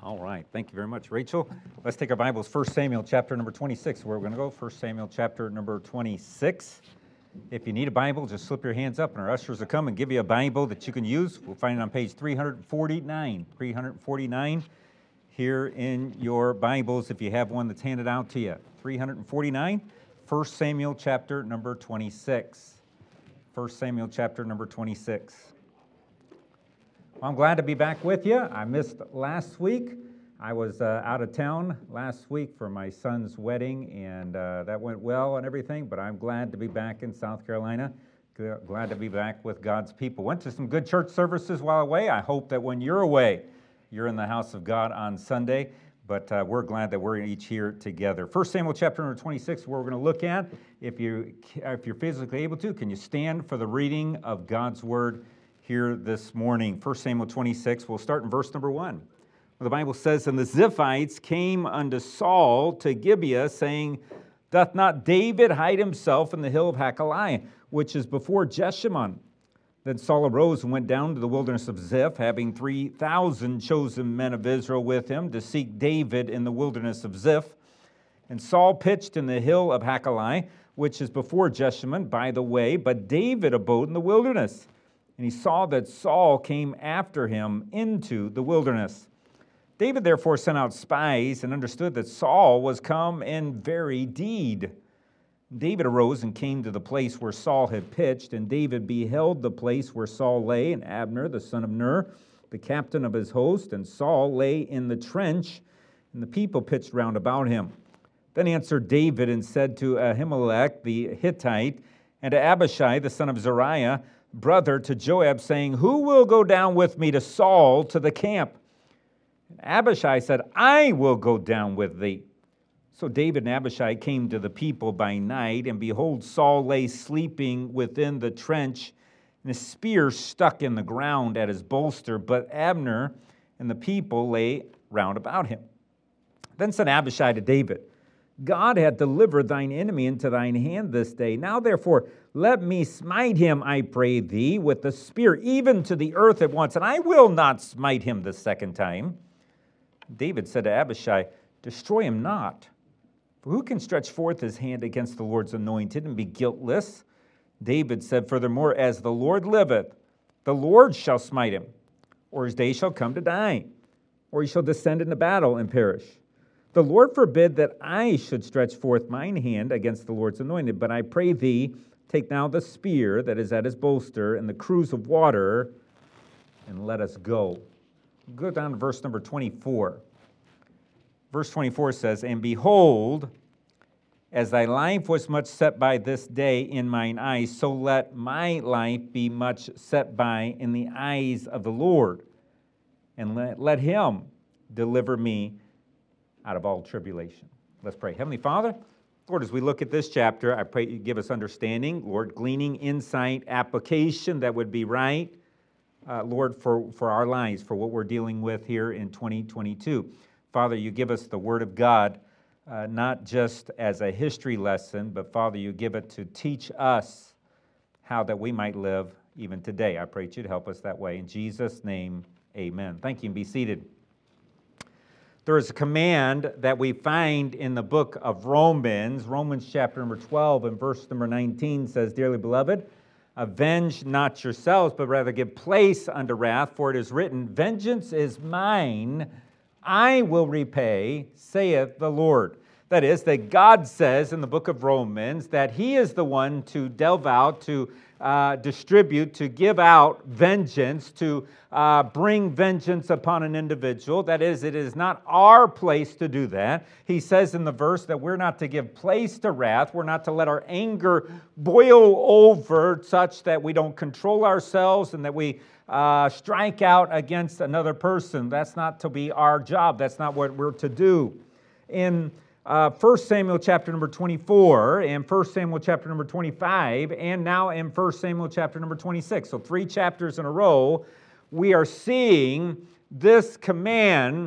All right. Thank you very much, Rachel. Let's take our Bibles, 1 Samuel chapter number 26, where we're going to go. 1 Samuel chapter number 26. If you need a Bible, just slip your hands up, and our ushers will come and give you a Bible that you can use. We'll find it on page 349. 349 here in your Bibles, if you have one that's handed out to you. 349, 1 Samuel chapter number 26. 1 Samuel chapter number 26. Well, I'm glad to be back with you. I missed last week. I was out of town last week for my son's wedding, and that went well and everything, but I'm glad to be back in South Carolina. Glad to be back with God's people. Went to some good church services while away. I hope that when you're away, you're in the house of God on Sunday, but we're glad that we're each here together. 1 Samuel chapter number 26, where we're going to look at. If you're physically able to, can you stand for the reading of God's Word here this morning? 1 Samuel 26, we'll start in verse number 1. The Bible says, "And the Ziphites came unto Saul to Gibeah, saying, Doth not David hide himself in the hill of Hachilah, which is before Jeshimon? Then Saul arose and went down to the wilderness of Ziph, having 3,000 chosen men of Israel with him, to seek David in the wilderness of Ziph. And Saul pitched in the hill of Hachilah, which is before Jeshimon, by the way, but David abode in the wilderness. And he saw that Saul came after him into the wilderness. David therefore sent out spies and understood that Saul was come in very deed. David arose and came to the place where Saul had pitched, and David beheld the place where Saul lay, and Abner, the son of Ner, the captain of his host, and Saul lay in the trench, and the people pitched round about him. Then answered David and said to Ahimelech the Hittite, and to Abishai, the son of Zeruiah, brother to Joab, saying, Who will go down with me to Saul to the camp? And Abishai said, I will go down with thee. So David and Abishai came to the people by night, and behold, Saul lay sleeping within the trench, and his spear stuck in the ground at his bolster, but Abner and the people lay round about him. Then said Abishai to David, God hath delivered thine enemy into thine hand this day. Now therefore let me smite him, I pray thee, with the spear, even to the earth at once, and I will not smite him the second time. David said to Abishai, Destroy him not. For who can stretch forth his hand against the Lord's anointed and be guiltless? David said furthermore, As the Lord liveth, the Lord shall smite him, or his day shall come to die, or he shall descend into battle and perish. The Lord forbid that I should stretch forth mine hand against the Lord's anointed, but I pray thee, take now the spear that is at his bolster and the cruse of water, and let us go. Go down to verse number 24. Verse 24 says, And behold, as thy life was much set by this day in mine eyes, so let my life be much set by in the eyes of the Lord, and let him deliver me out of all tribulation. Let's pray. Heavenly Father, Lord, as we look at this chapter, I pray you give us understanding, Lord, gleaning, insight, application that would be right, Lord, for our lives, for what we're dealing with here in 2022. Father, you give us the Word of God, not just as a history lesson, but Father, you give it to teach us how that we might live even today. I pray that you'd help us that way. In Jesus' name, amen. Thank you, and be seated. There is a command that we find in the book of Romans. Romans chapter number 12 and verse number 19 says, Dearly beloved, avenge not yourselves, but rather give place unto wrath, for it is written, Vengeance is mine, I will repay, saith the Lord. That is, that God says in the book of Romans that He is the one to delve out, to distribute, to give out vengeance, to bring vengeance upon an individual. That is, it is not our place to do that. He says in the verse that we're not to give place to wrath. We're not to let our anger boil over such that we don't control ourselves and that we strike out against another person. That's not to be our job. That's not what we're to do. In 1 Samuel chapter number 24, and 1 Samuel chapter number 25, and now in 1 Samuel chapter number 26. So 3 chapters in a row, we are seeing this command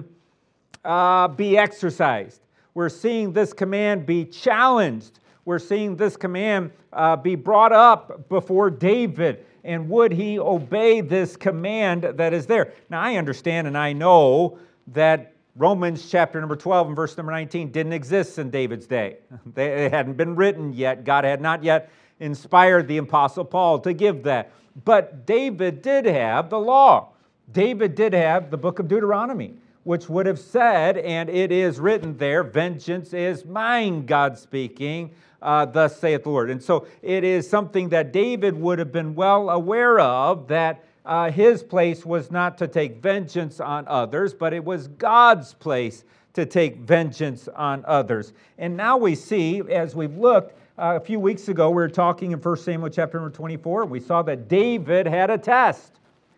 be exercised. We're seeing this command be challenged. We're seeing this command be brought up before David. And would he obey this command that is there? Now, I understand and I know that Romans chapter number 12 and verse number 19 didn't exist in David's day. They hadn't been written yet. God had not yet inspired the Apostle Paul to give that. But David did have the law. David did have the book of Deuteronomy, which would have said, and it is written there, vengeance is mine, God speaking, thus saith the Lord. And so it is something that David would have been well aware of, that his place was not to take vengeance on others, but it was God's place to take vengeance on others. And now we see, as we've looked, a few weeks ago, we were talking in 1 Samuel chapter number 24, and we saw that David had a test.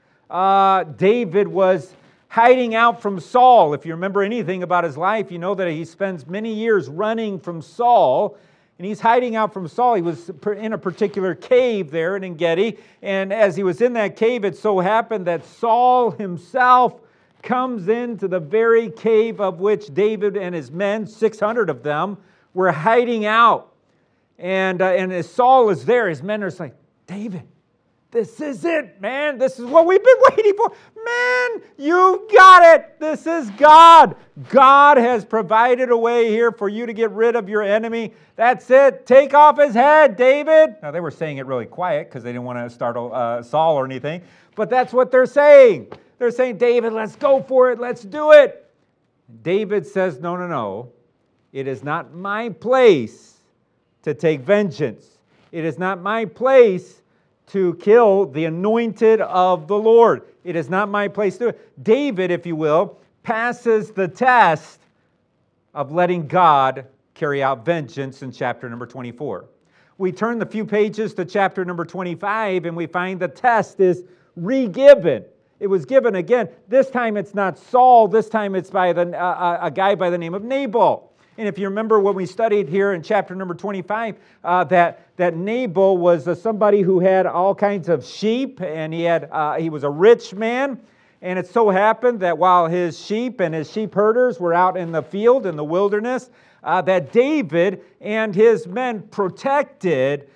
David was hiding out from Saul. If you remember anything about his life, you know that he spends many years running from Saul, and he's hiding out from Saul. He was in a particular cave there in En-Gedi, and as he was in that cave, it so happened that Saul himself comes into the very cave of which David and his men, 600 of them, were hiding out. And as Saul is there, his men are like, David, this is it, man. This is what we've been waiting for. Man, you got it. This is God. God has provided a way here for you to get rid of your enemy. That's it. Take off his head, David. Now, they were saying it really quiet because they didn't want to startle Saul or anything. But that's what they're saying. They're saying, David, let's go for it. Let's do it. David says, no, no, no. It is not my place to take vengeance. It is not my place to kill the anointed of the Lord. It is not my place to do it. David, if you will, passes the test of letting God carry out vengeance in chapter number 24. We turn the few pages to chapter number 25, and we find the test is re-given. It was given again. This time it's not Saul. This time it's by a guy by the name of Nabal. And if you remember what we studied here in chapter number 25, that Nabal was somebody who had all kinds of sheep, and he was a rich man. And it so happened that while his sheep and his sheep herders were out in the field, in the wilderness, that David and his men protected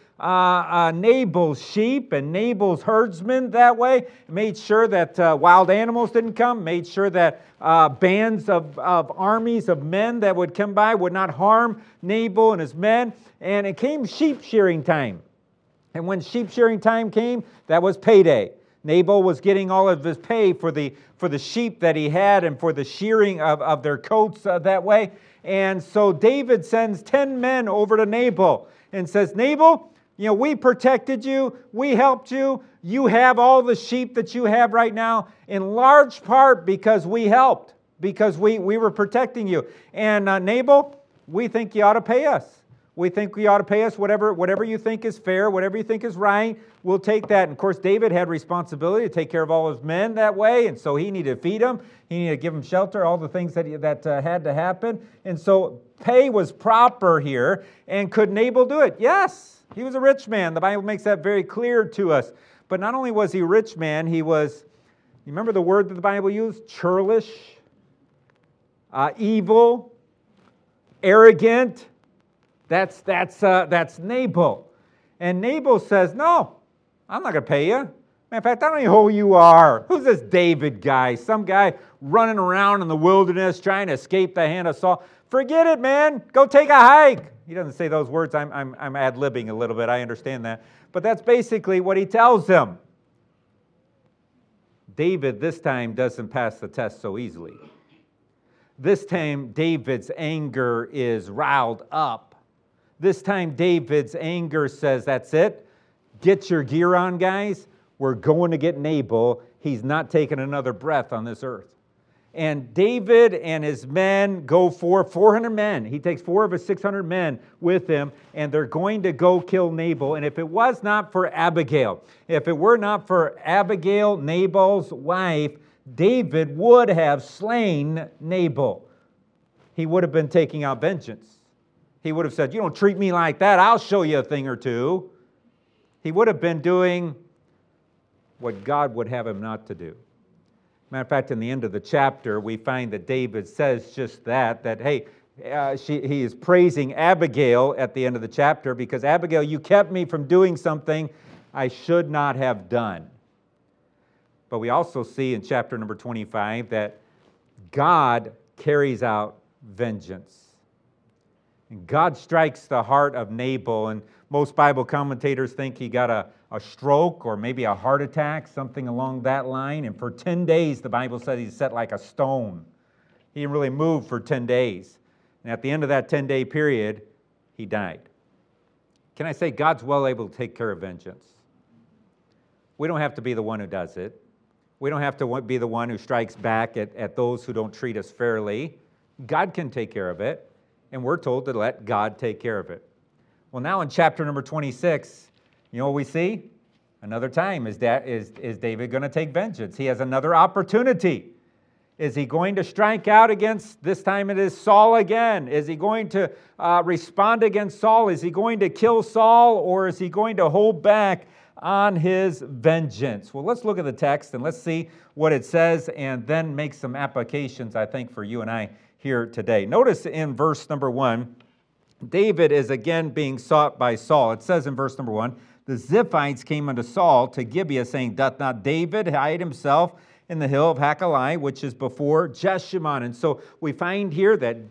Nabal's sheep and Nabal's herdsmen that way, made sure that wild animals didn't come, made sure that bands of armies of men that would come by would not harm Nabal and his men. And it came sheep shearing time. And when sheep shearing time came, that was payday. Nabal was getting all of his pay for the sheep that he had and for the shearing of their coats that way. And so David sends 10 men over to Nabal and says, Nabal, we protected you. We helped you. You have all the sheep that you have right now in large part because we helped, because we were protecting you. And Nabal, we think you ought to pay us. We think you ought to pay us whatever you think is fair, whatever you think is right. We'll take that. And of course, David had responsibility to take care of all his men that way, and so he needed to feed them. He needed to give them shelter, all the things that had to happen. And so pay was proper here. And could Nabal do it? Yes. He was a rich man. The Bible makes that very clear to us. But not only was he a rich man, he was, you remember the word that the Bible used? Churlish, evil, arrogant. That's Nabal. And Nabal says, no, I'm not going to pay you. In fact, I don't even know who you are. Who's this David guy? Some guy running around in the wilderness trying to escape the hand of Saul. Forget it, man. Go take a hike. He doesn't say those words. I'm ad-libbing a little bit. I understand that. But that's basically what he tells them. David this time doesn't pass the test so easily. This time David's anger is riled up. This time David's anger says, that's it. Get your gear on, guys. We're going to get Nabal. He's not taking another breath on this earth. And David and his men go for 400 men. He takes 4 of his 600 men with him, and they're going to go kill Nabal. And if it was not for Abigail, if it were not for Abigail, Nabal's wife, David would have slain Nabal. He would have been taking out vengeance. He would have said, you don't treat me like that, I'll show you a thing or two. He would have been doing what God would have him not to do. Matter of fact, in the end of the chapter, we find that David says just that hey, he is praising Abigail at the end of the chapter because, Abigail, you kept me from doing something I should not have done. But we also see in chapter number 25 that God carries out vengeance. And God strikes the heart of Nabal, and most Bible commentators think he got a stroke or maybe a heart attack, something along that line. And for 10 days, the Bible says he sat like a stone. He didn't really move for 10 days. And at the end of that 10-day period, he died. Can I say God's well able to take care of vengeance? We don't have to be the one who does it. We don't have to be the one who strikes back at those who don't treat us fairly. God can take care of it, and we're told to let God take care of it. Well, now in chapter number 26, you know what we see? Another time, is David going to take vengeance? He has another opportunity. Is he going to strike out against, this time it is Saul again? Is he going to respond against Saul? Is he going to kill Saul, or is he going to hold back on his vengeance? Well, let's look at the text and let's see what it says and then make some applications, I think, for you and I here today. Notice in verse number 1, David is again being sought by Saul. It says in verse number 1, the Ziphites came unto Saul to Gibeah, saying, doth not David hide himself in the hill of Hachilah, which is before Jeshimon? And so we find here that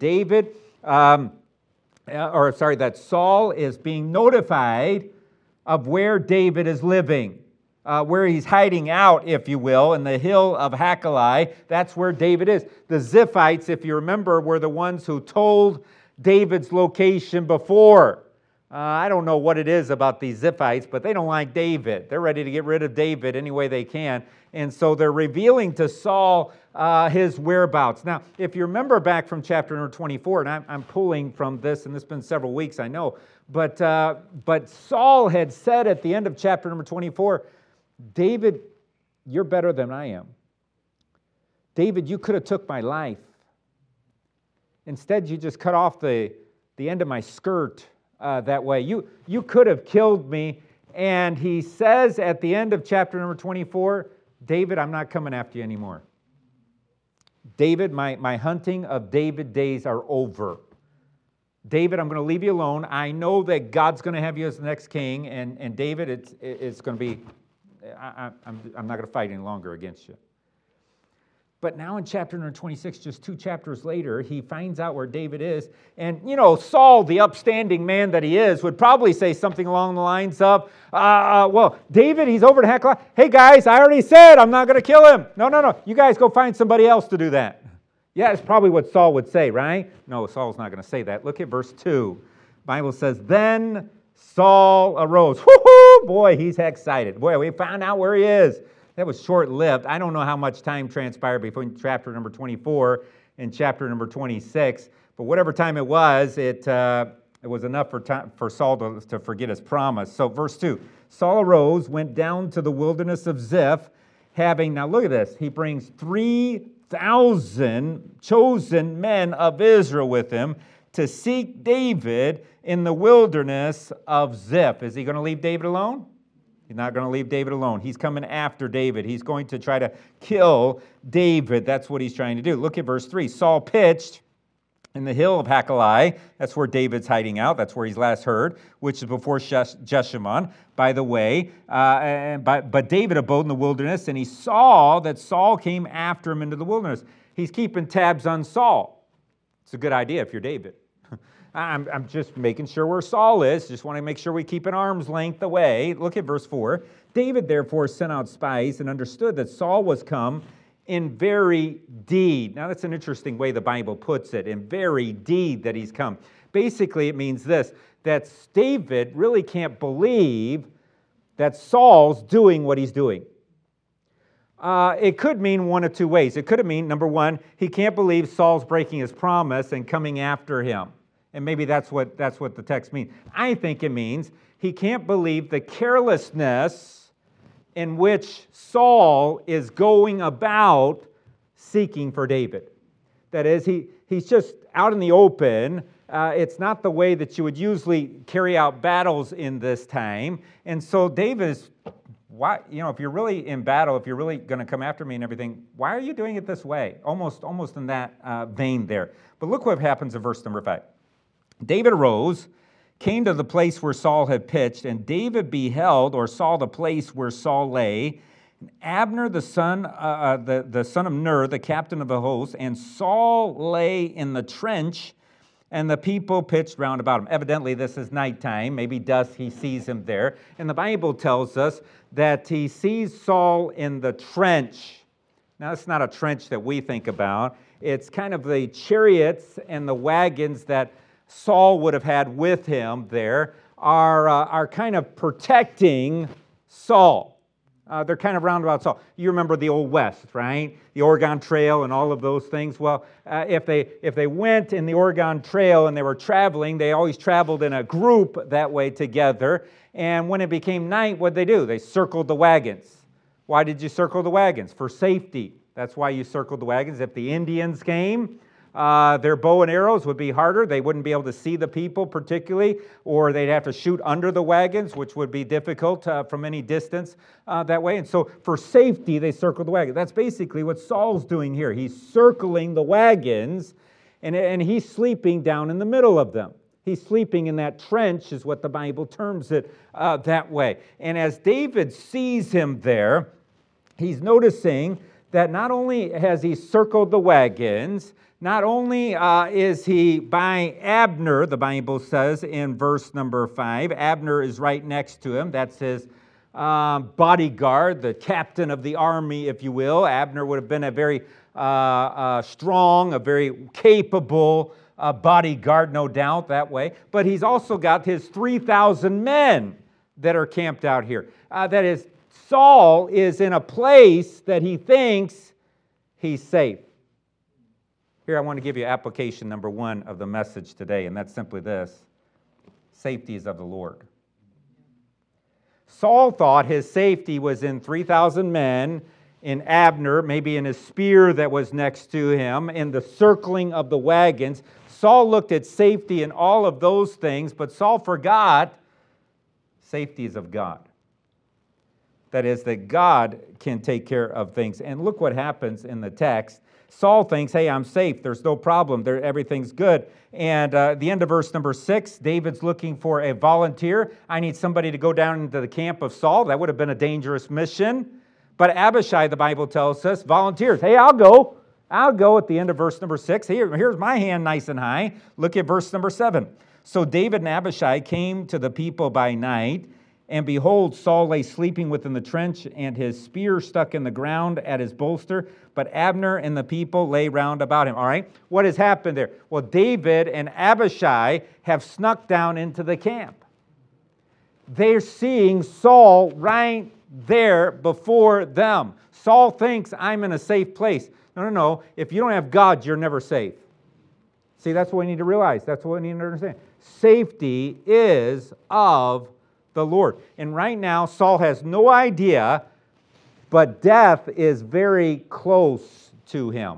that Saul is being notified of where David is living, where he's hiding out, if you will, in the hill of Hachilah. That's where David is. The Ziphites, if you remember, were the ones who told David's location before. I don't know what it is about these Ziphites, but they don't like David. They're ready to get rid of David any way they can. And so they're revealing to Saul his whereabouts. Now, if you remember back from chapter number 24, and I'm pulling from this, and it's been several weeks, I know, but Saul had said at the end of chapter number 24, David, you're better than I am. David, you could have took my life. Instead, you just cut off the end of my skirt that way. You could have killed me. And he says at the end of chapter number 24, David, I'm not coming after you anymore. David, my hunting of David days are over. David, I'm going to leave you alone. I know that God's going to have you as the next king. And David, it's going to be, I'm not going to fight any longer against you. But now in chapter number 26, just 2 chapters later, he finds out where David is. And, Saul, the upstanding man that he is, would probably say something along the lines of, well, David, he's over to Hachilah. Hey, guys, I already said I'm not going to kill him. No. You guys go find somebody else to do that. Yeah, it's probably what Saul would say, right? No, Saul's not going to say that. Look at verse 2. The Bible says, then Saul arose. Woo-hoo! Boy, he's excited. Boy, we found out where he is. That was short-lived. I don't know how much time transpired between chapter number 24 and chapter number 26, but whatever time it was enough for Saul to forget his promise. So verse 2, Saul arose, went down to the wilderness of Ziph, now look at this, he brings 3,000 chosen men of Israel with him to seek David in the wilderness of Ziph. Is he going to leave David alone? He's not going to leave David alone. He's coming after David. He's going to try to kill David. That's what he's trying to do. Look at verse 3. Saul pitched in the hill of Hachilah. That's where David's hiding out. That's where he's last heard, which is before Jeshimon, by the way. But David abode in the wilderness, and he saw that Saul came after him into the wilderness. He's keeping tabs on Saul. It's a good idea if you're David. I'm just making sure where Saul is. Just want to make sure we keep an arm's length away. Look at verse 4. David therefore sent out spies and understood that Saul was come in very deed. Now that's an interesting way the Bible puts it. In very deed that he's come. Basically it means this, that David really can't believe that Saul's doing what he's doing. It could mean one of two ways. It could mean, number one, he can't believe Saul's breaking his promise and coming after him. And maybe that's what the text means. I think it means he can't believe the carelessness in which Saul is going about seeking for David. That is, he's just out in the open. It's not the way that you would usually carry out battles in this time. And so David is, why? If you're really in battle, if you're really going to come after me and everything, why are you doing it this way? Almost in that vein there. But look what happens in verse number 5. David arose, came to the place where Saul had pitched, and David beheld or saw the place where Saul lay, Abner, the son of Ner, the captain of the host, and Saul lay in the trench, and the people pitched round about him. Evidently, this is nighttime. Maybe dusk, he sees him there. And the Bible tells us that he sees Saul in the trench. Now, it's not a trench that we think about. It's kind of the chariots and the wagons that Saul would have had with him there are kind of protecting Saul. They're kind of roundabout Saul. You remember the Old West, right? The Oregon Trail and all of those things. Well, if they went in the Oregon Trail and they were traveling, they always traveled in a group that way together. And when it became night, what'd they do? They circled the wagons. Why did you circle the wagons? For safety. That's why you circled the wagons. If the Indians came, their bow and arrows would be harder. They wouldn't be able to see the people particularly, or they'd have to shoot under the wagons, which would be difficult from any distance that way. And so for safety, they circled the wagons. That's basically what Saul's doing here. He's circling the wagons, and he's sleeping down in the middle of them. He's sleeping in that trench, is what the Bible terms it that way. And as David sees him there, he's noticing that not only has he circled the wagons, not only is he by Abner, the Bible says in verse number 5, Abner is right next to him. That's his bodyguard, the captain of the army, if you will. Abner would have been a very strong, a very capable bodyguard, no doubt, that way. But he's also got his 3,000 men that are camped out here. That is, Saul is in a place that he thinks he's safe. Here, I want to give you application number 1 of the message today, and that's simply this: safety is of the Lord. Saul thought his safety was in 3,000 men, in Abner, maybe in his spear that was next to him, in the circling of the wagons. Saul looked at safety in all of those things, but Saul forgot safety is of God. That is, that God can take care of things. And look what happens in the text. Saul thinks, hey, I'm safe. There's no problem. Everything's good. And at the end of verse number 6, David's looking for a volunteer. I need somebody to go down into the camp of Saul. That would have been a dangerous mission. But Abishai, the Bible tells us, volunteers. Hey, I'll go. I'll go at the end of verse number 6. Here's my hand nice and high. Look at verse number 7. So David and Abishai came to the people by night, and behold, Saul lay sleeping within the trench, and his spear stuck in the ground at his bolster. But Abner and the people lay round about him. All right, what has happened there? Well, David and Abishai have snuck down into the camp. They're seeing Saul right there before them. Saul thinks, I'm in a safe place. No. If you don't have God, you're never safe. See, that's what we need to realize. That's what we need to understand. Safety is of the Lord. And right now, Saul has no idea, but death is very close to him.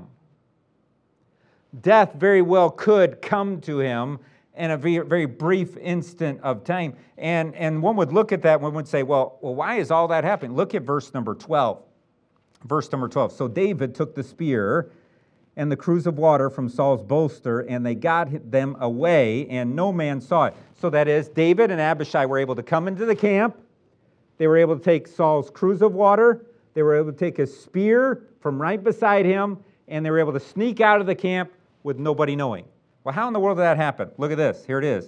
Death very well could come to him in a very, very brief instant of time. And one would look at that and one would say, well, why is all that happening? Look at verse number 12. Verse number 12. So David took the spear and the cruse of water from Saul's bolster, and they got them away, and no man saw it. So that is, David and Abishai were able to come into the camp. They were able to take Saul's cruse of water. They were able to take his spear from right beside him, and they were able to sneak out of the camp with nobody knowing. Well, how in the world did that happen? Look at this. Here it is.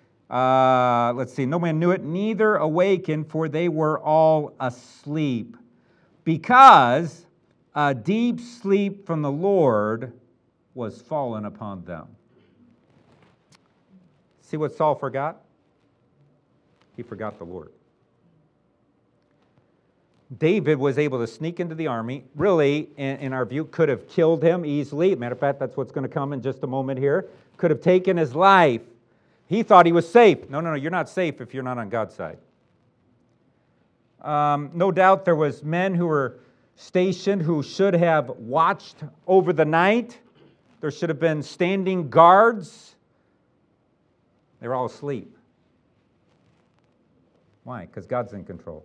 Let's see. No man knew it, neither awakened, for they were all asleep. Because a deep sleep from the Lord was fallen upon them. See what Saul forgot? He forgot the Lord. David was able to sneak into the army. Really, in our view, could have killed him easily. Matter of fact, that's what's going to come in just a moment here. Could have taken his life. He thought he was safe. No, you're not safe if you're not on God's side. No doubt there was men who were stationed who should have watched over the night. There should have been standing guards. They were all asleep. Why? Because God's in control.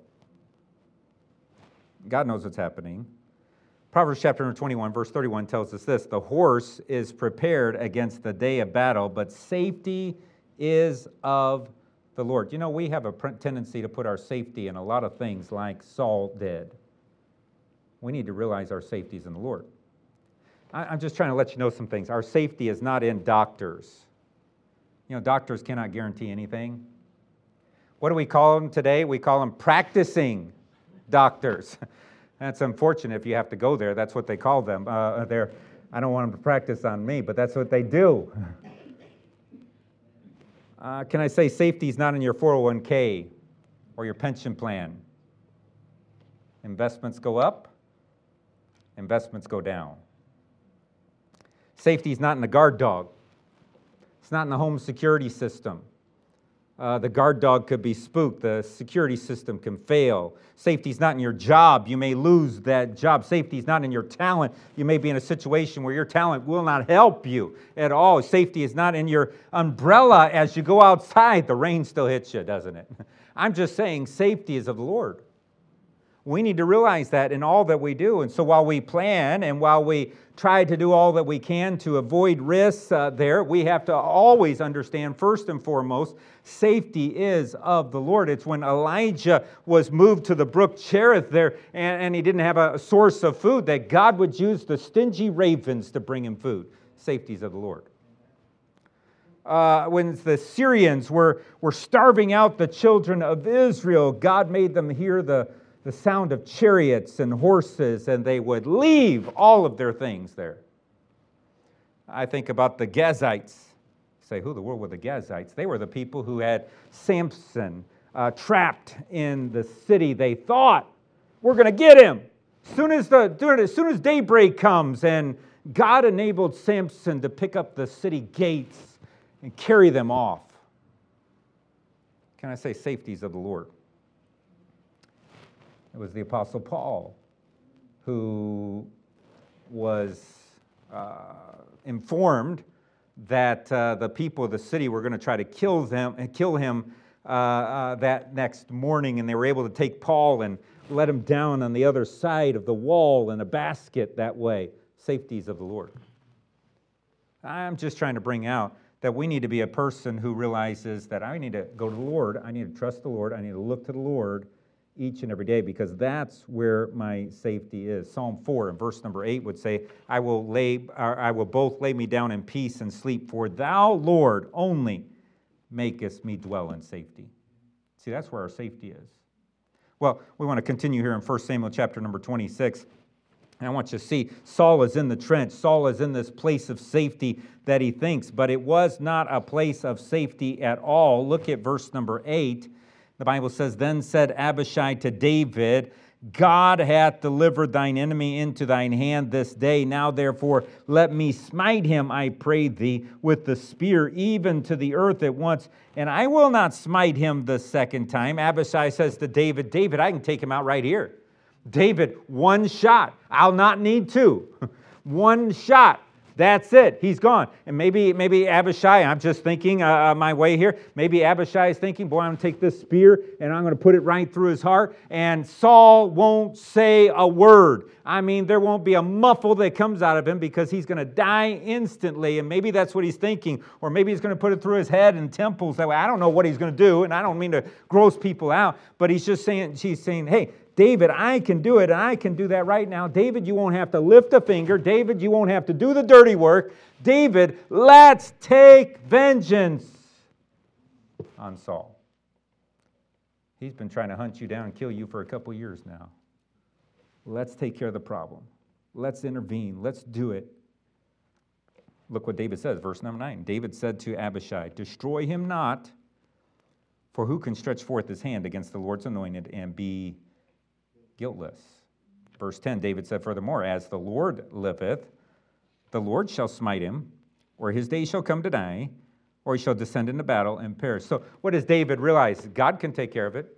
God knows what's happening. Proverbs chapter 21, verse 31 tells us this: the horse is prepared against the day of battle, but safety is of the Lord. You know, we have a tendency to put our safety in a lot of things like Saul did. we need to realize our safety is in the Lord. I'm just trying to let you know some things. Our safety is not in doctors. You know, doctors cannot guarantee anything. What do we call them today? We call them practicing doctors. That's unfortunate if you have to go there. That's what they call them. I don't want them to practice on me, but that's what they do. Can I say safety is not in your 401k or your pension plan? Investments go up, investments go down. Safety is not in the guard dog. It's not in the home security system. The guard dog could be spooked. The security system can fail. Safety is not in your job. You may lose that job. Safety is not in your talent. You may be in a situation where your talent will not help you at all. Safety is not in your umbrella as you go outside. The rain still hits you, doesn't it? I'm just saying safety is of the Lord. We need to realize that in all that we do. And so while we plan and while we try to do all that we can to avoid risks there, we have to always understand, first and foremost, safety is of the Lord. It's when Elijah was moved to the brook Cherith there and he didn't have a source of food that God would use the stingy ravens to bring him food. Safety is of the Lord. When the Syrians were starving out the children of Israel, God made them hear the sound of chariots and horses, and they would leave all of their things there. I think about the Gazites. You say, who in the world were the Gazites? They were the people who had Samson trapped in the city. They thought, we're going to get him. As soon as daybreak comes, and God enabled Samson to pick up the city gates and carry them off. Can I say safeties of the Lord? It was the Apostle Paul who was informed that the people of the city were going to try to kill him that next morning, and they were able to take Paul and let him down on the other side of the wall in a basket that way. Safeties of the Lord. I'm just trying to bring out that we need to be a person who realizes that I need to go to the Lord, I need to trust the Lord, I need to look to the Lord each and every day, because that's where my safety is. Psalm 4 and verse number 8 would say, I will both lay me down in peace and sleep, for thou, Lord, only makest me dwell in safety. See, that's where our safety is. Well, we want to continue here in 1 Samuel chapter number 26. And I want you to see, Saul is in the trench. Saul is in this place of safety that he thinks, but it was not a place of safety at all. Look at verse number 8. The Bible says, Then said Abishai to David, God hath delivered thine enemy into thine hand this day. Now therefore let me smite him, I pray thee, with the spear, even to the earth at once, and I will not smite him the second time. Abishai says to David, David, I can take him out right here. David, one shot. I'll not need two. One shot. That's it. He's gone. And maybe Abishai, I'm just thinking my way here, maybe Abishai is thinking, boy, I'm going to take this spear and I'm going to put it right through his heart, and Saul won't say a word. I mean, there won't be a muffle that comes out of him because he's going to die instantly, and maybe that's what he's thinking. Or maybe he's going to put it through his head and temples that way. I don't know what he's going to do, and I don't mean to gross people out, but she's saying, hey, David, I can do it, and I can do that right now. David, you won't have to lift a finger. David, you won't have to do the dirty work. David, let's take vengeance on Saul. He's been trying to hunt you down and kill you for a couple years now. Let's take care of the problem. Let's intervene. Let's do it. Look what David says, verse number 9. David said to Abishai, Destroy him not, for who can stretch forth his hand against the Lord's anointed and be guiltless? Verse 10, David said furthermore, As the Lord liveth, the Lord shall smite him, or his days shall come to die, or he shall descend into battle and perish. So what does David realize? God can take care of it.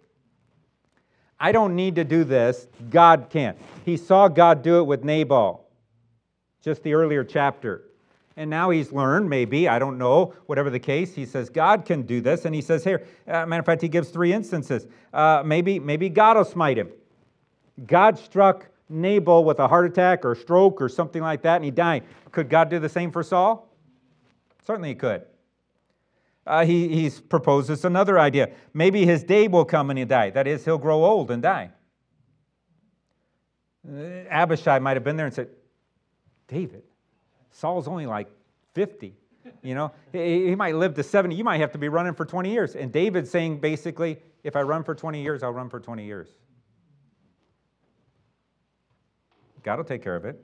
I don't need to do this. God can. He saw God do it with Nabal, just the earlier chapter. And now he's learned, maybe, I don't know, whatever the case, he says, God can do this. And he says here, matter of fact, he gives 3 instances. Maybe God will smite him. God struck Nabal with a heart attack or stroke or something like that, and he died. Could God do the same for Saul? Certainly he could. He proposes another idea. Maybe his day will come and he'll die. That is, he'll grow old and die. Abishai might have been there and said, David, Saul's only like 50. You know, he might live to 70. You might have to be running for 20 years. And David's saying basically, if I run for 20 years, I'll run for 20 years. God will take care of it.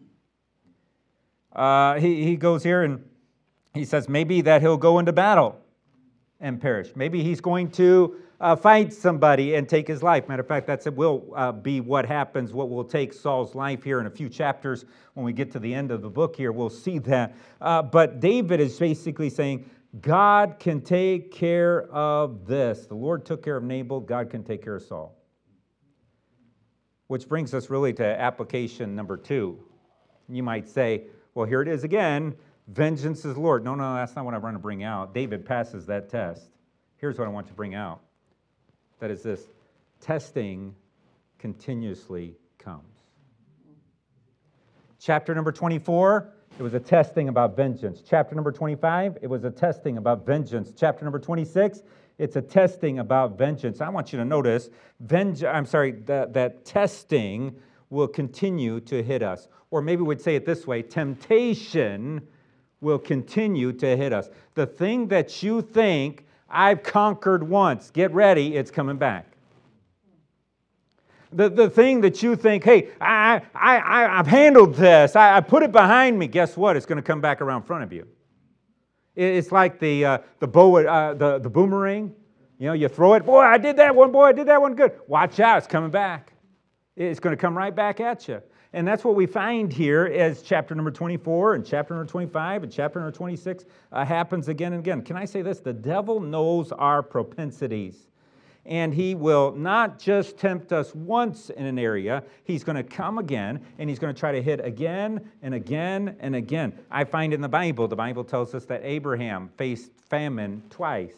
He goes here and he says maybe that he'll go into battle and perish. Maybe he's going to fight somebody and take his life. Matter of fact, that will be what happens, what will take Saul's life here in a few chapters. When we get to the end of the book here, we'll see that. But David is basically saying, God can take care of this. The Lord took care of Nabal. God can take care of Saul. Which brings us really to application number 2. You might say, well, here it is again. Vengeance is Lord. No, that's not what I want to bring out. David passes that test. Here's what I want to bring out. That is this: testing continuously comes. Chapter number 24, it was a testing about vengeance. Chapter number 25, it was a testing about vengeance. Chapter number 26, it's a testing about vengeance. I want you to notice, that testing will continue to hit us. Or maybe we'd say it this way: temptation will continue to hit us. The thing that you think, I've conquered once, get ready, it's coming back. The thing that you think, hey, I've handled this, I put it behind me, guess what? It's going to come back around in front of you. It's like the boomerang. You know, you throw it, boy, I did that one good. Watch out, it's coming back. It's going to come right back at you. And that's what we find here as chapter number 24 and chapter number 25 and chapter number 26 happens again and again. Can I say this? The devil knows our propensities. And he will not just tempt us once in an area. He's going to come again, and he's going to try to hit again and again and again. I find in the Bible tells us that Abraham faced famine twice.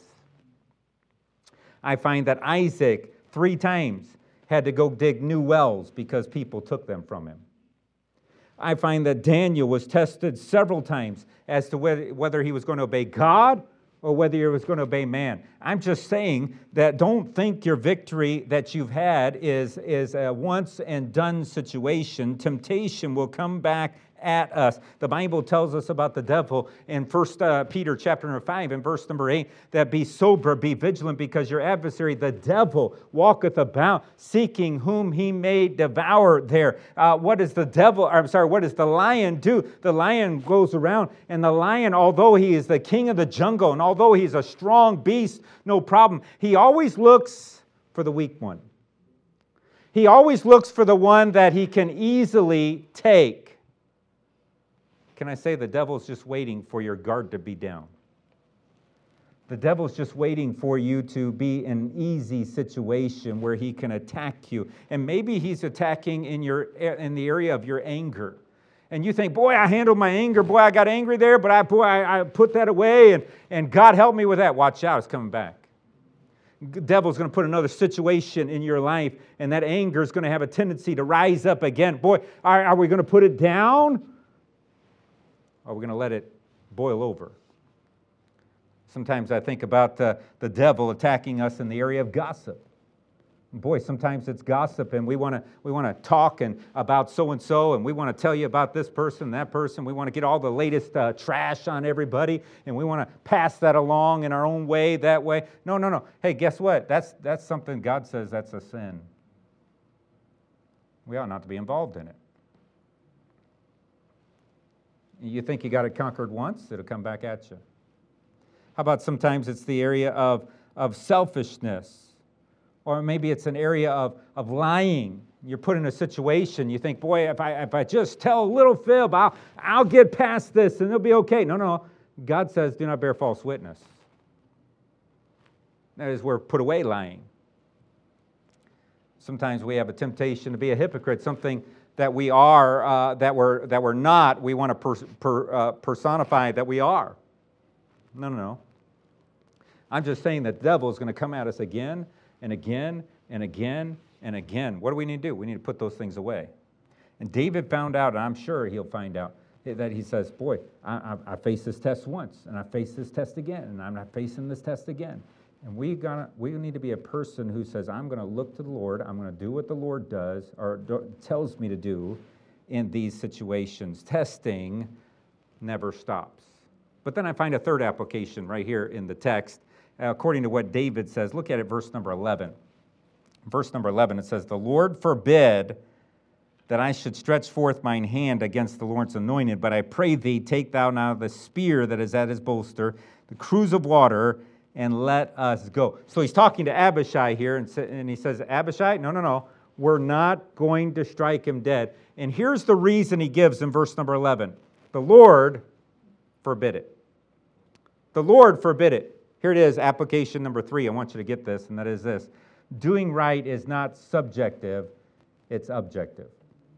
I find that Isaac 3 times had to go dig new wells because people took them from him. I find that Daniel was tested several times as to whether he was going to obey God or whether he was going to obey man. I'm just saying that don't think your victory that you've had is a once and done situation. Temptation will come back at us. The Bible tells us about the devil in 1 Peter chapter number 5 and verse number 8, that be sober, be vigilant, because your adversary, the devil, walketh about seeking whom he may devour there. What does the lion do? The lion goes around, and the lion, although he is the king of the jungle, and although he's a strong beast, no problem, he always looks for the weak one. He always looks for the one that he can easily take. Can I say the devil's just waiting for your guard to be down? The devil's just waiting for you to be in an easy situation where he can attack you. And maybe he's attacking in the area of your anger. And you think, boy, I handled my anger. Boy, I got angry there, but I put that away, and God helped me with that. Watch out, it's coming back. The devil's going to put another situation in your life, and that anger is going to have a tendency to rise up again. Boy, are we going to put it down? Or are we going to let it boil over? Sometimes I think about the devil attacking us in the area of gossip. Boy, sometimes it's gossip, and we want to talk about so-and-so, and we want to tell you about this person, that person. We want to get all the latest trash on everybody, and we want to pass that along in our own way, that way. No. Hey, guess what? That's something God says that's a sin. We ought not to be involved in it. You think you got it conquered once, it'll come back at you. How about sometimes it's the area of selfishness, or maybe it's an area of lying. You're put in a situation, you think, boy, if I just tell a little fib, I'll get past this and it'll be okay. No. God says, do not bear false witness. That is, we're put away lying. Sometimes we have a temptation to be a hypocrite, something that we are, that we're not, we want to personify that we are. No. I'm just saying that the devil is going to come at us again and again and again and again. What do we need to do? We need to put those things away. And David found out, and I'm sure he'll find out, that he says, boy, I faced this test once, and I faced this test again, and I'm not facing this test again. And we need to be a person who says, I'm going to look to the Lord, I'm going to do what the Lord does or tells me to do in these situations. Testing never stops. But then I find a third application right here in the text, according to what David says. Look at it, verse number 11. Verse number 11, it says, the Lord forbid that I should stretch forth mine hand against the Lord's anointed, but I pray thee, take thou now the spear that is at his bolster, the cruse of water, and let us go. So he's talking to Abishai here, and he says, Abishai, no, we're not going to strike him dead. And here's the reason he gives in verse number 11. The Lord forbid it. The Lord forbid it. Here it is, application number 3. I want you to get this, and that is this. Doing right is not subjective, it's objective.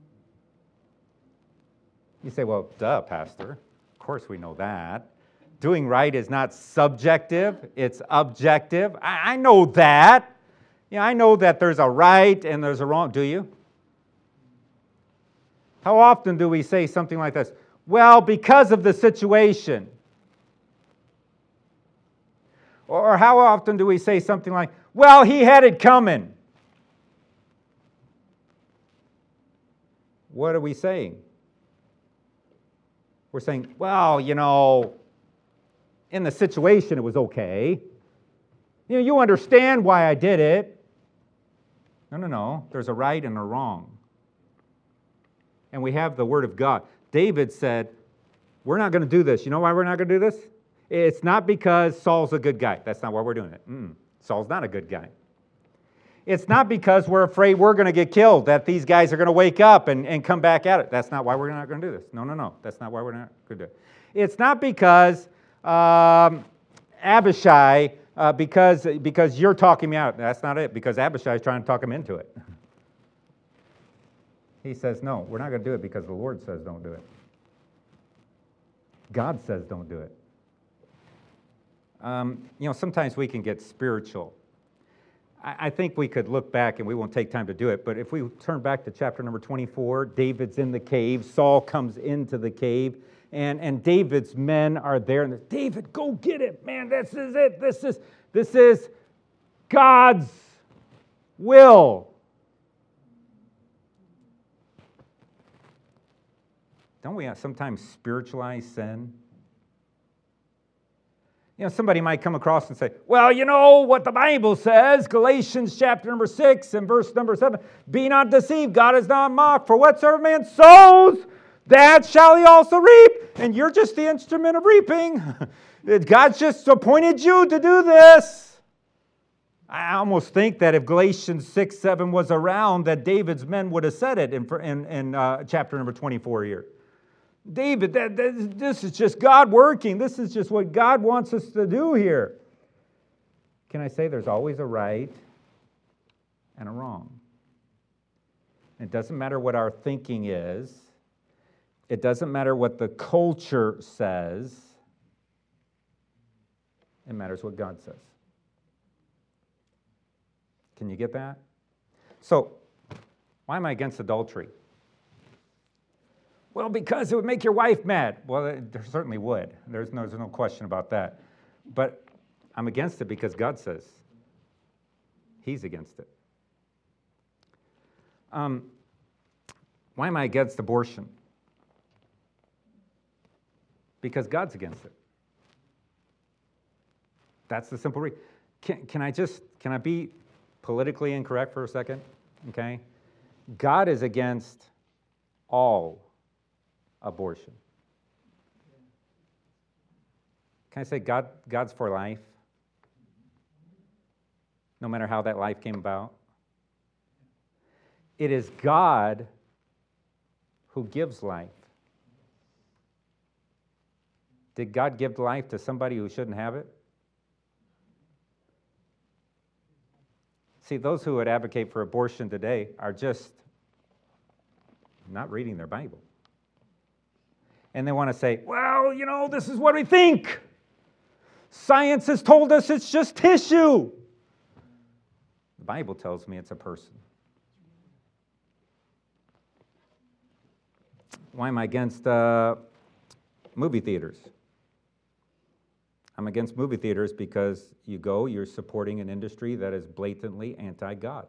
You say, well, duh, Pastor. Of course we know that. Doing right is not subjective, it's objective. I know that. Yeah, I know that there's a right and there's a wrong. Do you? How often do we say something like this? Well, because of the situation. Or how often do we say something like, well, he had it coming. What are we saying? We're saying, well, in the situation it was okay. You understand why I did it. No. There's a right and a wrong. And we have the Word of God. David said, we're not going to do this. You know why we're not going to do this? It's not because Saul's a good guy. That's not why we're doing it. Saul's not a good guy. It's not because we're afraid we're going to get killed, that these guys are going to wake up and come back at it. That's not why we're not going to do this. No. That's not why we're not going to do it. It's not because Abishai, because you're talking me out. That's not it, because Abishai is trying to talk him into it. He says, no, we're not going to do it because the Lord says don't do it. God says don't do it. Sometimes we can get spiritual. I think we could look back, and we won't take time to do it, but if we turn back to chapter number 24, David's in the cave, Saul comes into the cave, and David's men are there, and David, go get it, man, this is it, this is God's will. Don't we sometimes spiritualize sin? Somebody might come across and say, well, what the Bible says, Galatians chapter number 6 and verse number 7, be not deceived, God is not mocked, for whatsoever man sows, that shall he also reap. And you're just the instrument of reaping. God's just appointed you to do this. I almost think that if Galatians 6, 7 was around, that David's men would have said it in chapter number 24 here. David, this is just God working. This is just what God wants us to do here. Can I say there's always a right and a wrong? It doesn't matter what our thinking is. It doesn't matter what the culture says. It matters what God says. Can you get that? So, why am I against adultery? Well, because it would make your wife mad. Well, it certainly would. There's no question about that. But I'm against it because God says He's against it. Why am I against abortion? Because God's against it. That's the simple reason. Can I be politically incorrect for a second? Okay? God is against all abortion. Can I say God's for life? No matter how that life came about. It is God who gives life. Did God give life to somebody who shouldn't have it? See, those who would advocate for abortion today are just not reading their Bible. And they want to say, well, this is what we think. Science has told us it's just tissue. The Bible tells me it's a person. Why am I against movie theaters? I'm against movie theaters because you're supporting an industry that is blatantly anti-God.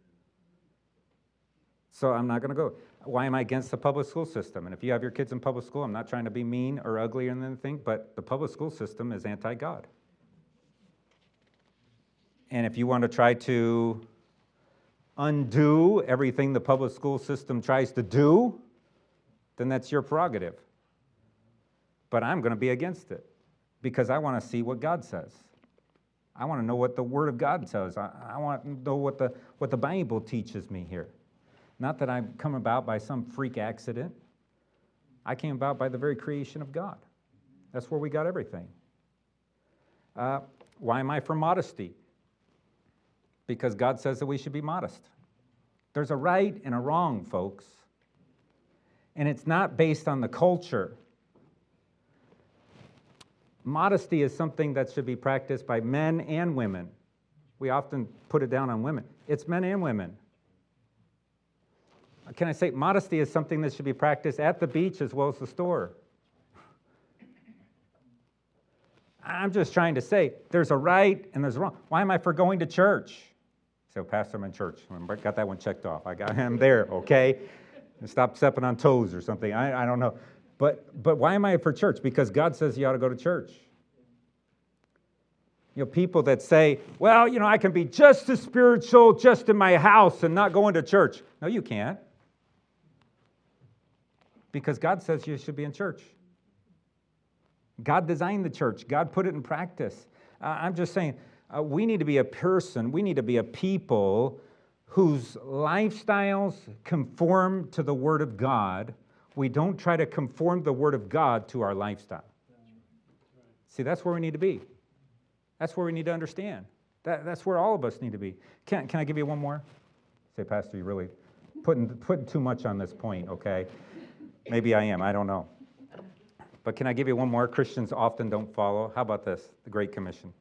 So I'm not going to go. Why am I against the public school system? And if you have your kids in public school, I'm not trying to be mean or ugly or anything, but the public school system is anti-God. And if you want to try to undo everything the public school system tries to do, then that's your prerogative. But I'm going to be against it because I want to see what God says. I want to know what the Word of God says. I want to know what the Bible teaches me here. Not that I've come about by some freak accident. I came about by the very creation of God. That's where we got everything. Why am I for modesty? Because God says that we should be modest. There's a right and a wrong, folks. And it's not based on the culture. Modesty is something that should be practiced by men and women. We often put it down on women. It's men and women. Can I say modesty is something that should be practiced at the beach as well as the store? I'm just trying to say there's a right and there's a wrong. Why am I for going to church? So, Pastor, I'm in church. I got that one checked off. I'm there, okay? Stop stepping on toes or something. I don't know. But why am I for church? Because God says you ought to go to church. You know, people that say, well, I can be just as spiritual just in my house and not going to church. No, you can't. Because God says you should be in church. God designed the church. God put it in practice. I'm just saying, we need to be a person, we need to be a people whose lifestyles conform to the Word of God. We don't try to conform the Word of God to our lifestyle. See, that's where we need to be. That's where we need to understand. That's where all of us need to be. Can I give you one more? Say, Pastor, you're really putting too much on this point, okay? Maybe I am, I don't know. But can I give you one more? Christians often don't follow. How about this? The Great Commission.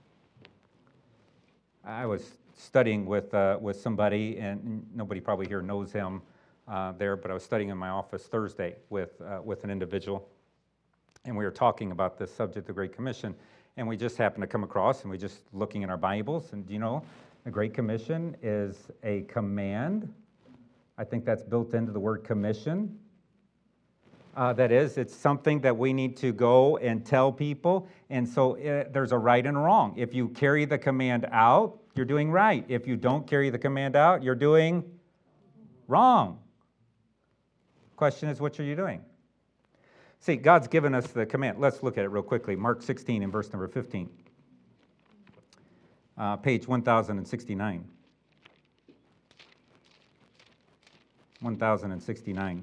I was studying with somebody, and nobody probably here knows him there, but I was studying in my office Thursday with an individual, and we were talking about this subject, the Great Commission, and we just happened to come across, and we just looking in our Bibles, and the Great Commission is a command. I think that's built into the word commission. That is, it's something that we need to go and tell people, and so there's a right and a wrong. If you carry the command out, you're doing right. If you don't carry the command out, you're doing wrong. Question is, what are you doing? See, God's given us the command. Let's look at it real quickly. Mark 16 and verse number 15. Page 1069. 1069.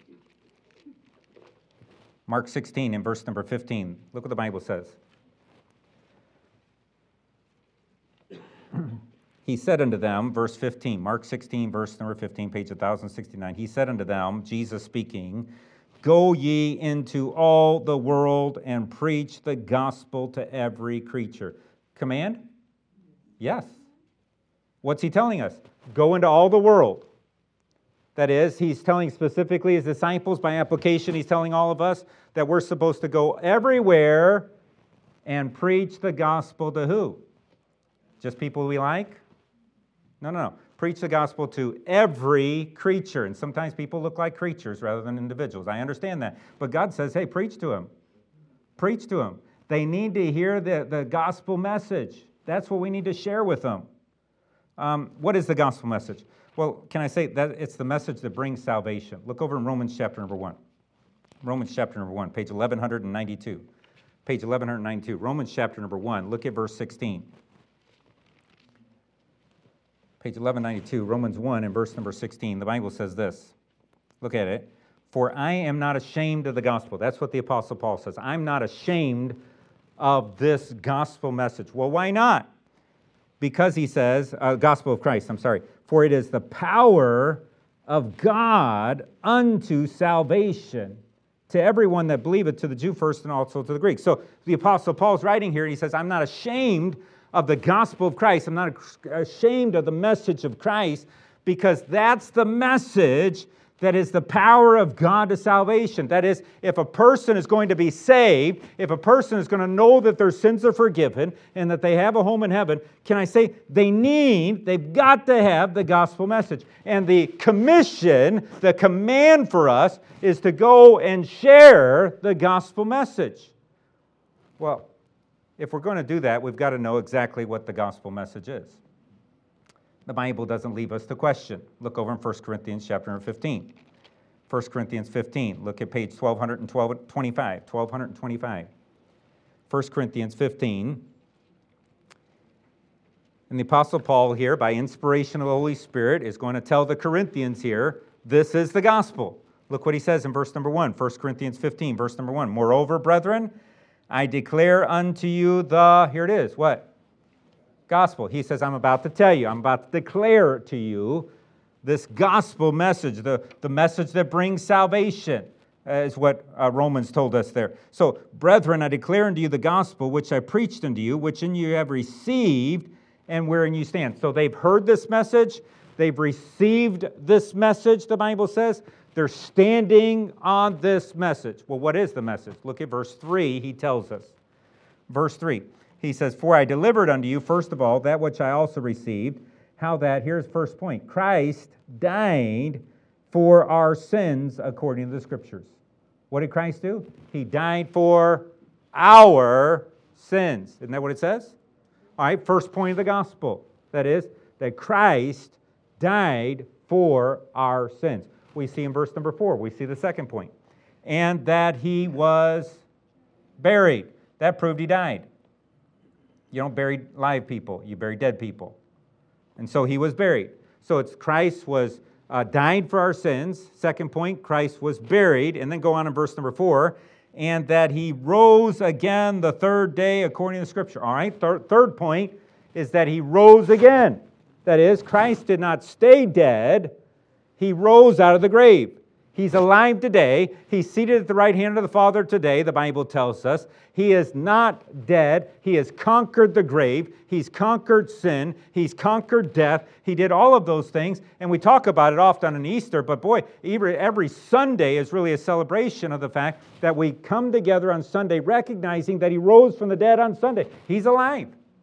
Mark 16 and verse number 15. Look what the Bible says. He said unto them, verse 15, Mark 16, verse number 15, page 1069. He said unto them, Jesus speaking, go ye into all the world and preach the gospel to every creature. Command? Yes. What's he telling us? Go into all the world. That is, he's telling specifically his disciples, by application, he's telling all of us that we're supposed to go everywhere and preach the gospel to who? Just people we like? No. Preach the gospel to every creature. And sometimes people look like creatures rather than individuals. I understand that. But God says, hey, preach to them. Preach to them. They need to hear the gospel message. That's what we need to share with them. What is the gospel message? Well, can I say that it's the message that brings salvation? Look over in Romans chapter number 1. Romans chapter number 1, page 1192. Page 1192. Romans chapter number 1. Look at verse 16. Page 1192, Romans 1 and verse number 16. The Bible says this. Look at it. For I am not ashamed of the gospel. That's what the Apostle Paul says. I'm not ashamed of this gospel message. Well, why not? Because he says, gospel of Christ, I'm sorry. For it is the power of God unto salvation to everyone that believeth, to the Jew first and also to the Greek. So the Apostle Paul's writing here, and he says, I'm not ashamed of the gospel of Christ. I'm not ashamed of the message of Christ, because that's the message That is the power of God to salvation. That is, if a person is going to be saved, if a person is going to know that their sins are forgiven and that they have a home in heaven, can I say they've got to have the gospel message. And the commission, the command for us is to go and share the gospel message. Well, if we're going to do that, we've got to know exactly what the gospel message is. The Bible doesn't leave us to question. Look over in 1 Corinthians chapter 15. 1 Corinthians 15. Look at page 1225. 1225. 1 Corinthians 15. And the Apostle Paul here, by inspiration of the Holy Spirit, is going to tell the Corinthians here, this is the gospel. Look what he says in verse number 1. 1 Corinthians 15, verse number 1. Moreover, brethren, I declare unto you the, here it is, what? Gospel. He says, I'm about to tell you, I'm about to declare to you this gospel message, the message that brings salvation, is what Romans told us there. So, brethren, I declare unto you the gospel which I preached unto you, which in you have received, and wherein you stand. So they've heard this message, they've received this message, the Bible says. They're standing on this message. Well, what is the message? Look at verse 3, he tells us. Verse 3. He says, for I delivered unto you, first of all, that which I also received, how that, here's first point, Christ died for our sins according to the Scriptures. What did Christ do? He died for our sins. Isn't that what it says? All right, first point of the gospel. That is, that Christ died for our sins. We see in verse number 4, we see the second point. And that he was buried. That proved he died. You don't bury live people, you bury dead people. And so he was buried. So it's Christ was died for our sins. Second point, Christ was buried. And then go on in verse number 4. And that he rose again the third day according to the Scripture. All right, third point is that he rose again. That is, Christ did not stay dead. He rose out of the grave. He's alive today. He's seated at the right hand of the Father today, the Bible tells us. He is not dead. He has conquered the grave. He's conquered sin. He's conquered death. He did all of those things, and we talk about it often on Easter, but boy, every Sunday is really a celebration of the fact that we come together on Sunday recognizing that He rose from the dead on Sunday. He's alive.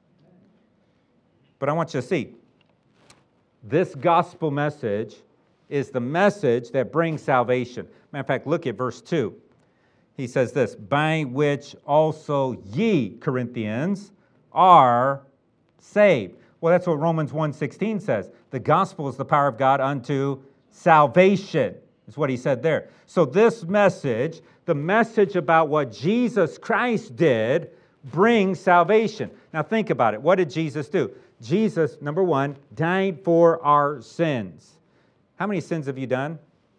But I want you to see, this gospel message is the message that brings salvation. Matter of fact, look at verse 2. He says this, by which also ye, Corinthians, are saved. Well, that's what Romans 1:16 says. The gospel is the power of God unto salvation, is what he said there. So this message, the message about what Jesus Christ did, brings salvation. Now think about it. What did Jesus do? Jesus, number one, died for our sins. How many sins have you done?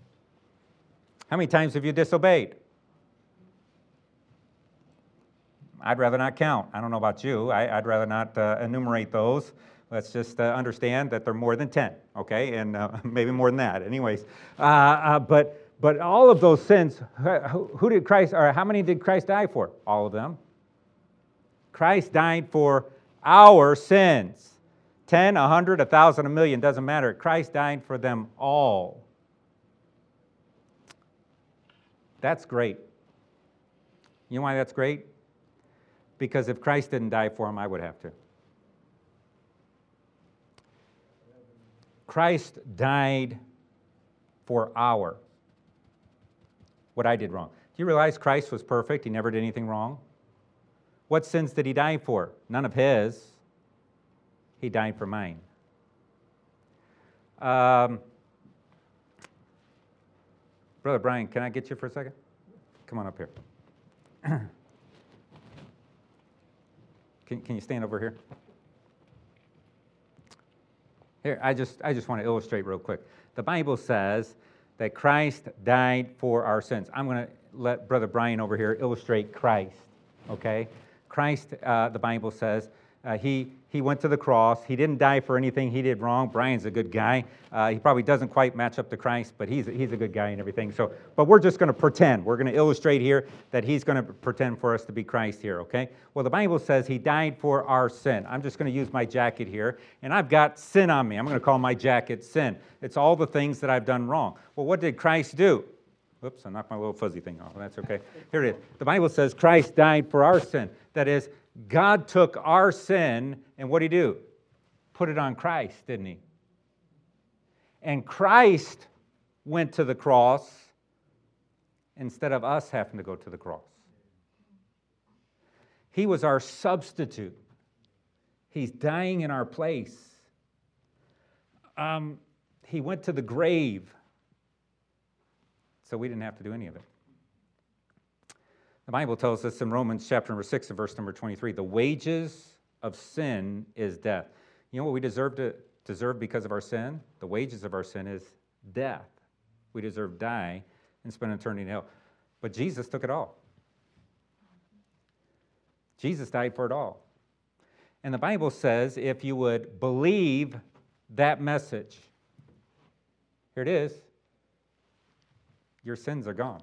How many times have you disobeyed? I'd rather not count. I don't know about you. I'd rather not enumerate those. Let's just understand that they're more than 10, okay? And maybe more than that. Anyways, but all of those sins, who did Christ, or how many did Christ die for? All of them. Christ died for our sins. 10, 100, 1,000, 1,000,000, doesn't matter. Christ died for them all. That's great. You know why that's great? Because if Christ didn't die for them, I would have to. Christ died for what I did wrong. Do you realize Christ was perfect? He never did anything wrong. What sins did he die for? None of his. He died for mine. Brother Brian, can I get you for a second? Come on up here. Can you stand over here? Here, I just want to illustrate real quick. The Bible says that Christ died for our sins. I'm going to let Brother Brian over here illustrate Christ, okay? Christ, the Bible says, He went to the cross. He didn't die for anything he did wrong. Brian's a good guy. He probably doesn't quite match up to Christ, but he's a good guy and everything. So, but we're just going to pretend. We're going to illustrate here that he's going to pretend for us to be Christ here, okay? Well, the Bible says he died for our sin. I'm just going to use my jacket here, and I've got sin on me. I'm going to call my jacket sin. It's all the things that I've done wrong. Well, what did Christ do? Whoops, I knocked my little fuzzy thing off. That's okay. Here it is. The Bible says Christ died for our sin. That is, God took our sin, and what did he do? Put it on Christ, didn't he? And Christ went to the cross instead of us having to go to the cross. He was our substitute. He's dying in our place. He went to the grave, so we didn't have to do any of it. The Bible tells us in Romans chapter number 6 and verse number 23, the wages of sin is death. You know what we deserve because of our sin? The wages of our sin is death. We deserve to die and spend eternity in hell. But Jesus took it all. Jesus died for it all. And the Bible says if you would believe that message, here it is, your sins are gone.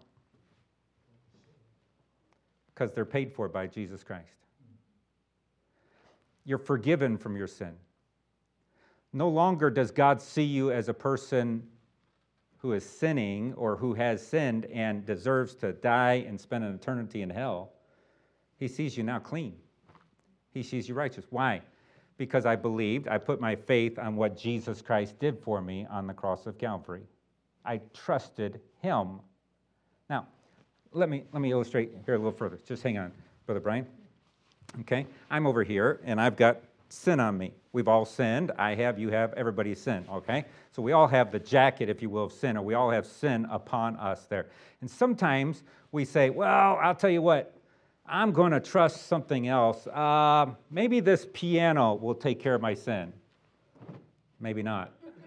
Because they're paid for by Jesus Christ. You're forgiven from your sin. No longer does God see you as a person who is sinning or who has sinned and deserves to die and spend an eternity in hell. He sees you now clean. He sees you righteous. Why? Because I believed, I put my faith on what Jesus Christ did for me on the cross of Calvary. I trusted him. Now, let me illustrate here a little further. Just hang on, Brother Brian. Okay? I'm over here, and I've got sin on me. We've all sinned. I have, you have, everybody's sinned, okay? So we all have the jacket, if you will, of sin, or we all have sin upon us there. And sometimes we say, well, I'll tell you what, I'm going to trust something else. Maybe this piano will take care of my sin. Maybe not.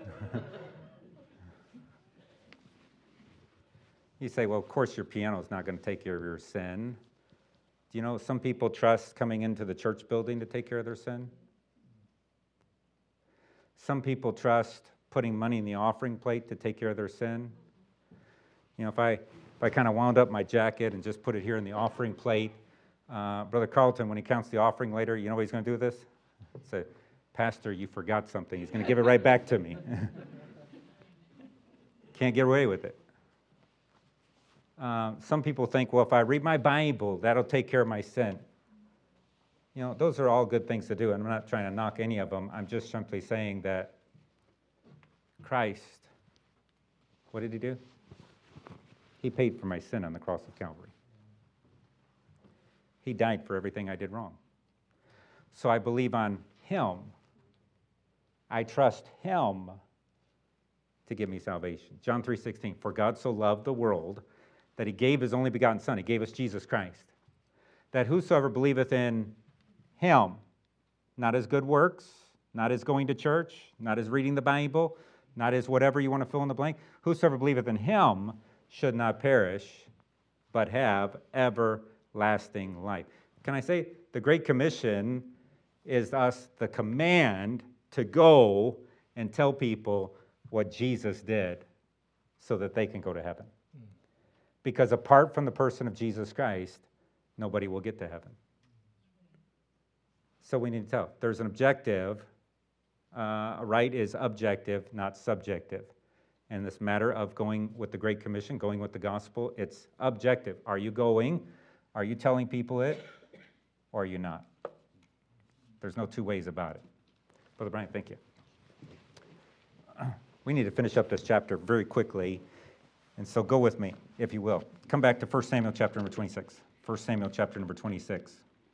You say, well, of course your piano is not going to take care of your sin. Do you know some people trust coming into the church building to take care of their sin? Some people trust putting money in the offering plate to take care of their sin. You know, if I kind of wound up my jacket and just put it here in the offering plate, Brother Carlton, when he counts the offering later, you know what he's going to do with this? Say, Pastor, you forgot something. He's going to give it right back to me. Can't get away with it. Some people think, well, if I read my Bible, that'll take care of my sin. You know, those are all good things to do, and I'm not trying to knock any of them. I'm just simply saying that Christ, what did he do? He paid for my sin on the cross of Calvary. He died for everything I did wrong. So I believe on him. I trust him to give me salvation. John 3:16, for God so loved the world that he gave his only begotten Son. He gave us Jesus Christ. That whosoever believeth in him, not his good works, not his going to church, not his reading the Bible, not his whatever you want to fill in the blank, whosoever believeth in him should not perish, but have everlasting life. Can I say, the Great Commission is us the command to go and tell people what Jesus did so that they can go to heaven. Because apart from the person of Jesus Christ, nobody will get to heaven. So we need to tell. There's an objective. Right is objective, not subjective. And this matter of going with the Great Commission, going with the gospel, it's objective. Are you going? Are you telling people it? Or are you not? There's no two ways about it. Brother Brian, thank you. We need to finish up this chapter very quickly. And so go with me, if you will. Come back to 1 Samuel chapter number 26. 1 Samuel chapter number 26.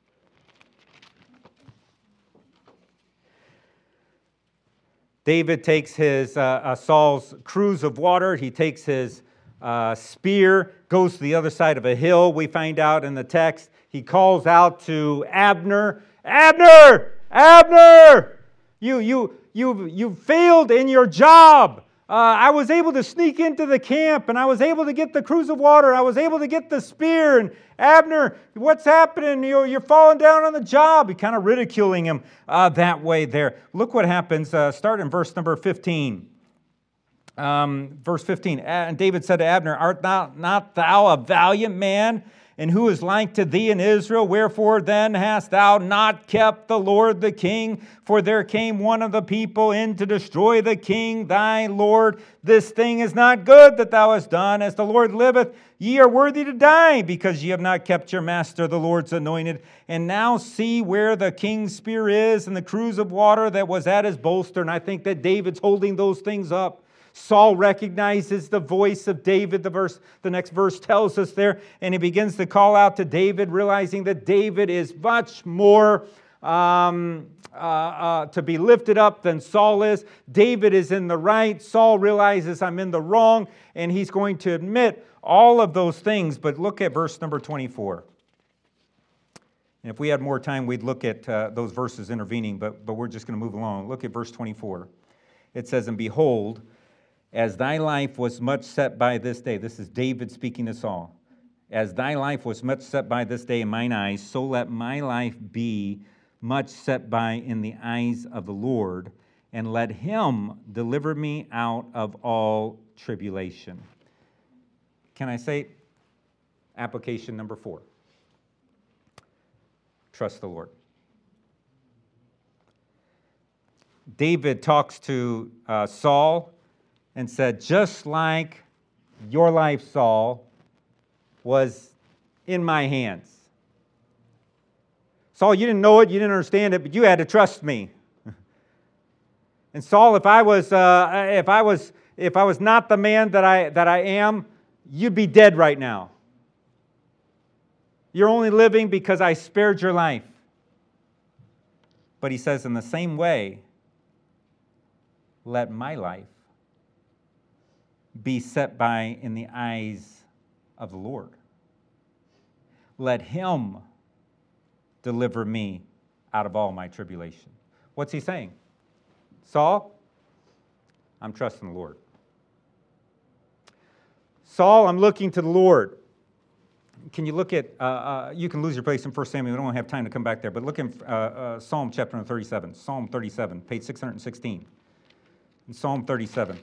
David takes his Saul's cruse of water. He takes his spear, goes to the other side of a hill. We find out in the text, he calls out to Abner, Abner! Abner! You failed in your job. I was able to sneak into the camp, and I was able to get the cruse of water. I was able to get the spear. And Abner, what's happening? You're falling down on the job. He kind of ridiculing him that way there. Look what happens. Start in verse number 15. Verse 15. And David said to Abner, art not thou a valiant man? And who is like to thee in Israel? Wherefore then hast thou not kept the Lord the king? For there came one of the people in to destroy the king thy Lord. This thing is not good that thou hast done. As the Lord liveth, ye are worthy to die, because ye have not kept your master the Lord's anointed. And now see where the king's spear is, and the cruse of water that was at his bolster. And I think that David's holding those things up. Saul recognizes the voice of David. The next verse tells us there, and he begins to call out to David, realizing that David is much more to be lifted up than Saul is. David is in the right. Saul realizes I'm in the wrong, and he's going to admit all of those things. But look at verse number 24. And if we had more time, we'd look at those verses intervening, but we're just going to move along. Look at verse 24. It says, and behold, as thy life was much set by this day, this is David speaking to Saul, as thy life was much set by this day in mine eyes, so let my life be much set by in the eyes of the Lord, and let him deliver me out of all tribulation. Can I say application number 4? Trust the Lord. David talks to Saul and said, just like your life, Saul, was in my hands. Saul, you didn't know it, you didn't understand it, but you had to trust me. And Saul, if I was not the man that I am, you'd be dead right now. You're only living because I spared your life. But he says, in the same way, let my life be set by in the eyes of the Lord. Let him deliver me out of all my tribulation. What's he saying? Saul, I'm trusting the Lord. Saul, I'm looking to the Lord. Can you look at, you can lose your place in 1 Samuel. We don't have time to come back there, but look in Psalm chapter 37. Psalm 37, page 616. In Psalm 37.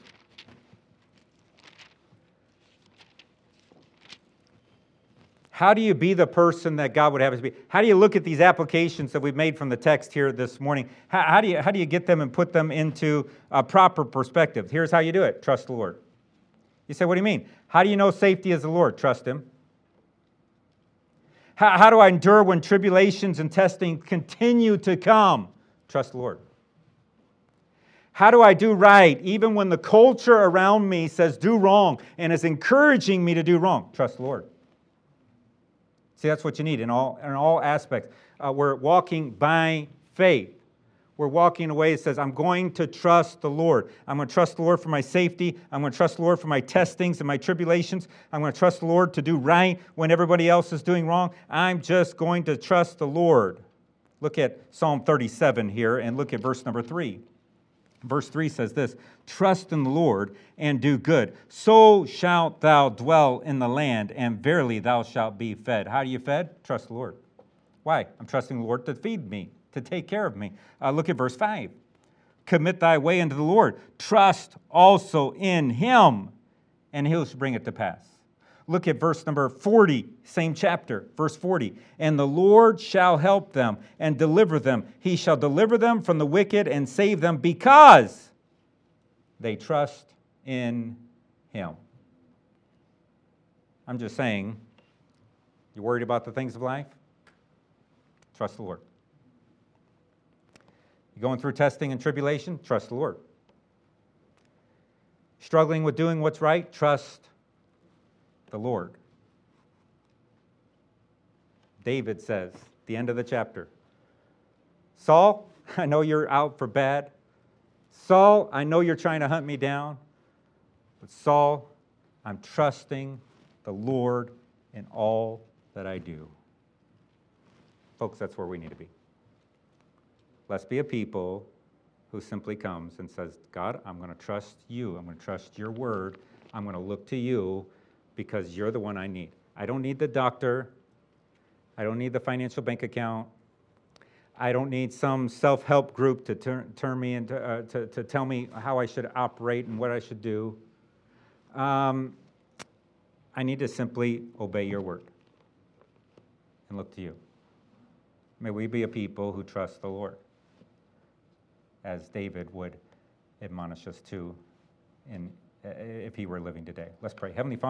How do you be the person that God would have us be? How do you look at these applications that we've made from the text here this morning? How do you get them and put them into a proper perspective? Here's how you do it. Trust the Lord. You say, what do you mean? How do you know safety is the Lord? Trust Him. How do I endure when tribulations and testing continue to come? Trust the Lord. How do I do right even when the culture around me says do wrong and is encouraging me to do wrong? Trust the Lord. See, that's what you need in all aspects. We're walking by faith. We're walking in a way that says, I'm going to trust the Lord. I'm going to trust the Lord for my safety. I'm going to trust the Lord for my testings and my tribulations. I'm going to trust the Lord to do right when everybody else is doing wrong. I'm just going to trust the Lord. Look at Psalm 37 here and look at verse number 3. Verse 3 says this, trust in the Lord and do good. So shalt thou dwell in the land, and verily thou shalt be fed. How are you fed? Trust the Lord. Why? I'm trusting the Lord to feed me, to take care of me. Look at verse 5. Commit thy way unto the Lord. Trust also in Him, and He'll bring it to pass. Look at verse number 40, same chapter, verse 40. And the Lord shall help them and deliver them. He shall deliver them from the wicked and save them because they trust in Him. I'm just saying, you worried about the things of life? Trust the Lord. You going through testing and tribulation? Trust the Lord. Struggling with doing what's right? Trust the Lord. David says, at the end of the chapter, Saul, I know you're out for bad. Saul, I know you're trying to hunt me down. But Saul, I'm trusting the Lord in all that I do. Folks, that's where we need to be. Let's be a people who simply comes and says, God, I'm going to trust you. I'm going to trust your word. I'm going to look to you because you're the one I need. I don't need the doctor. I don't need the financial bank account. I don't need some self-help group to turn me into, to tell me how I should operate and what I should do. I need to simply obey your word and look to you. May we be a people who trust the Lord, as David would admonish us to if he were living today. Let's pray. Heavenly Father,